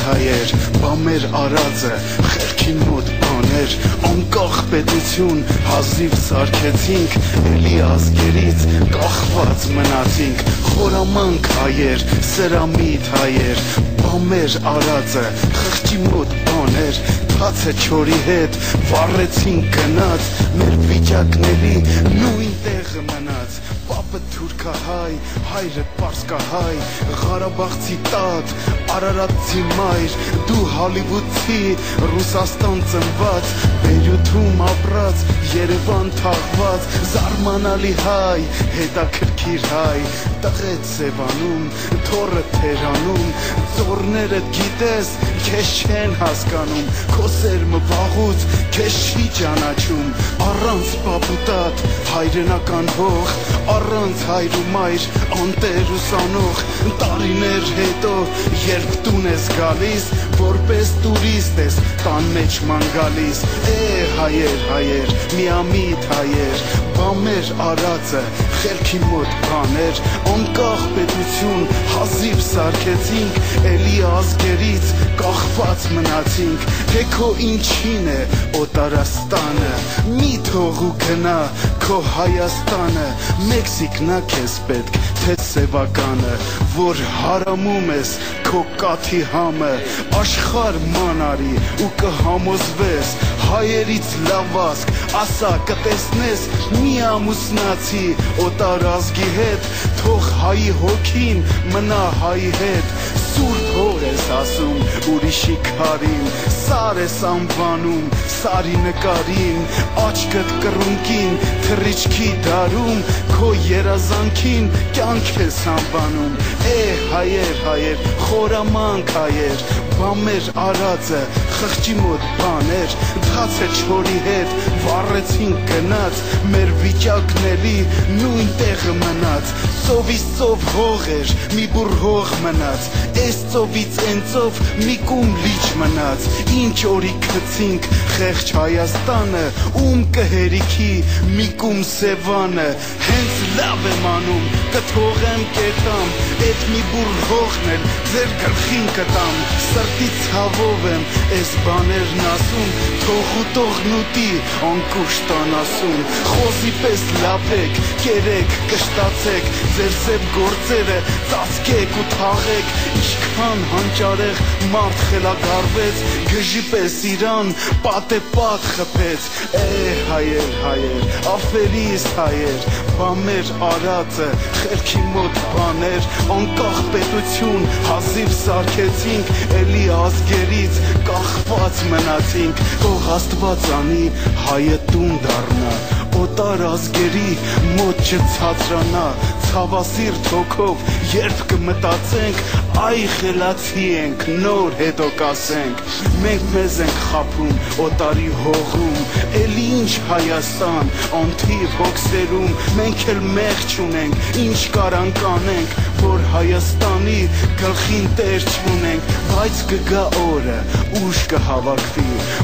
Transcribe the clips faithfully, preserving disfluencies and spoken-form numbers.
հայեր, բա մեր արածը խելքին մոտ բաներ, անկախ պետություն հազիվ սարքեցինք, էլի ազգերից կախված մնացինք, խորամանկ հայեր, սրամիտ հայեր, բա մեր արածը խղճի մոտ բաներ, թացը չորի հետ վառեցինք գնաց, մեր վիճակների նույն տեղը մնաց, պապը թուրքահայ, հայրը պարսկահայ, Ղարաբաղցի տատ, Արարատցի մայր, դու Հոլիվուդցի, Ռուսաստան ծնված, Բեյրութում ապրած, Երևան թաղված, զարմանալի հայ, հետաքրքիր հայ, տղետ Սևանում, թոռը Թերանում, ծոռները գիտես, քեզ չեն հասկանում, քո սերմը վաղուց քեզ չի ճանաչում, առանց պապուտատ, հայրենական հող, առանց հայր ու մայր, անտեր ուսանող, տարիներ հետո, երբ տուն ես գալիս, որպես տուրիստ ես, տան մեջ ման գալիս, է հայեր, հայեր, միամիտ հայեր, բա մեր արածը, խելքի մոտ բաներ, անկախ պետություն հազիվ սարքեցինք, էլի ազգերից կախված մնացինք, թե քո ինչին է օտարաստանը, մի թողու գնա քո Հայաստանը, Մեքսիկնա քեզ պետք, թե սևականը, որ հարամում ես քո կաթի համը, աշխարհ մանարի ու կհամոզվես, հայերից լավազգ, ասա կտեսնես, մի ամուսնացի օտար ազգի հետ, թող հայի հոգին մնա հայի հետ, սուրբ հող ես ասում ուրիշի քարին, սար ես անվանում սարի նկարին, աչքդ կռունկին թռիչքի դարում, քո երազանքին կյանք ես անվանում, է հայեր, հայեր, խորամանկ հայեր, բա մեր արածը խղճի մոտ բաներ, թացը չորի հետ վառեցինք գնաց, մեր վիճակների նույն տեղը մնաց, ծովից ծով հող էր, մի բուռ հող մնաց, էս ծովից են ծով մի կում լիճ մնաց, ինչ օրի գցինք խեղճ Հայաստանը, ում կհերիքի մի կում Սևանը, հենց լավ եմ անում, կթողեմ կետամ, էդ մի բուռ հողն էլ ձեր գլխին կտամ, սրտի ցավով եմ էս բաներն ասում, թող ու տողնուտի անկուշտ անասում, խոզի պես լափեք, կերեք, կշտացեք, ձեր սև գործերը ծածկեք ու թաղեք, ինչքան հանճարեղ մարդ խելագարվեց, գժի պես իրան պատե պատ խփեց, է հայեր, հայեր, աֆերիս հայեր, բա մեր արածը խելքի մոտ բաներ, անկախ պետություն հազիվ սարքեցինք, էլի ազգերից կախված մնացինք, թող Աստված անի հայը տուն դառնա, օտար ազգերի մոտ չցածրանա, ցավասիրտ հոգով երբ կմտածենք, այ խելացի ենք, նոր հետո կասենք, մենք մեզ ենք խաբում օտարի հողում, էլի ինչ Հայաստան, անթիվ հոգսերում, մենք էլ մեղ չունենք, ինչ կարանք անենք, որ Հայաստանի գլխին տեր չունենք, բայց կգա օրը, ուժ կհավաքվի,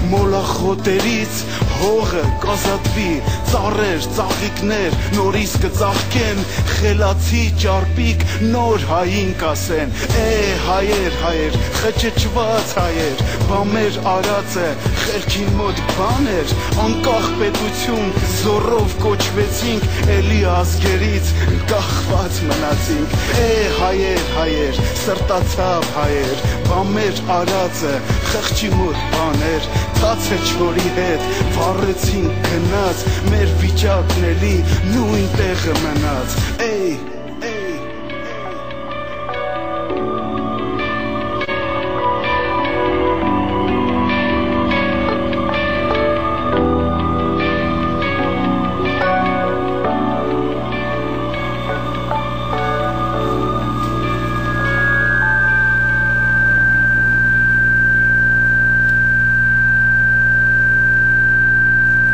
մոլախոտերից հողը կազատվի, ծառեր, ծաղիկներ, նորից կծաղկեն, խելացի ճարպիկ նոր հային կասեն, է հայեր, հայեր, խճճված հայեր, բա մեր արածը խելքին մոտ բաներ, անկախ պետություն զորով կոչվեցինք, էլի ազգերից կախված մնացինք, է հայեր, հայեր, սրտացավ հայեր, բա մեր արածը խղճի մոտ բաներ, թացը չորի հետ վառեցինք գնաց, մեր վիճակների նույն տեղը մնաց, էй